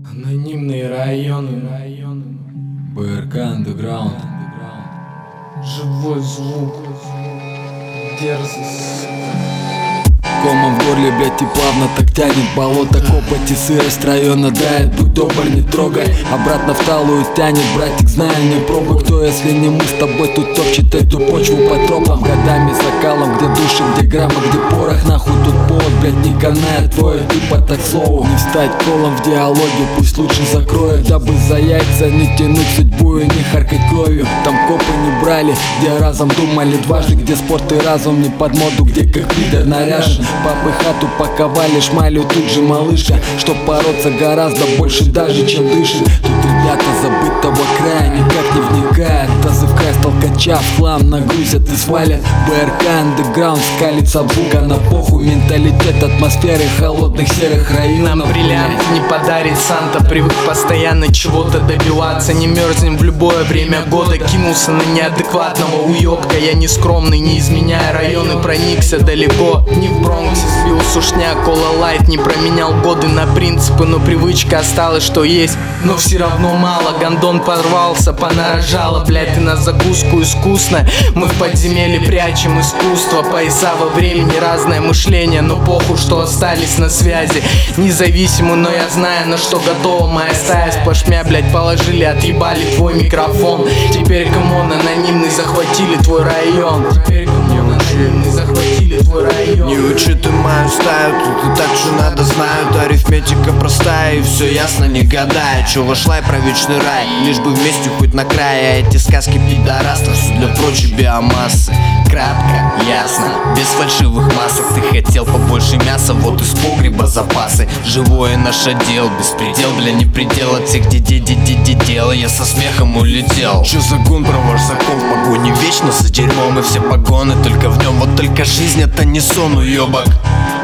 Анонимные районы, БРК Underground. живой звук, дерзость. Комом в горле, блядь, и плавно так тянет болото. Копоть и сырость района дает, будь добр, не трогай. Обратно в талую тянет, братик, знаю, не пробуй. Кто, если не мы с тобой, тут топчет эту почву по тропам. Годами закалом, где души, где граммы, где порох. Нахуй тут повод, блядь, не канает твое тупо так слову. Не встать колом в диалоге, пусть лучше закроет. Дабы за яйца не тянуть судьбу и не харкать кровью. Там копы не брали, где разом думали дважды. Где спорт и разум не под моду, где как пидор наряжен. Папы хату паковали, шмалю тут же малышка. Чтоб бороться гораздо больше даже, чем дышит. Тут ребята забытого края никак не вникают. Тазы в край толкача в хлам нагрузят и свалят. БРК Underground скалится бука на похуй. Менталитет атмосферы холодных серых районов. Нам бриллиант не подарит Санта. Привык постоянно чего-то добиваться. Не мерзнем в любое время года. Кинулся на неадекватного уёбка. Я не скромный, не изменяя районы. Проникся далеко, не в Бронксе сбил сушняк. Кола лайт не променял годы на принципы. Но привычка осталась, что есть, но все равно мало. Гондон порвался, понарожало. Блядь, ты на закуску искусно. Мы в подземелье прячем искусство. Пояса во времени, разное мышление. Но похуй, что остались на связи. Независимы, но я знаю, на что готова моя стая. Сплошмя, блядь, положили, отъебали твой микрофон. Теперь камон, анонимный захватили твой район. Теперь камон, анонимный захватили твой район. Не учат и мою стаю, тут и так что надо знают. Арифметика простая и все ясно, не гадая. Че вошла и про вечный рай, лишь бы вместе хоть на край. А эти сказки пидорастов, все для прочей биомассы. Кратко, ясно, без фальшивых масок. Ты хотел побольше мяса, вот из погреба запасы. Живое наш отдел, беспредел, бля, не предел. От всех дело, я со смехом улетел. Че за гон, про ваш закон в погоне вечно за дерьмом. И все погоны только в нем, вот только жизнь это не сон, уебок.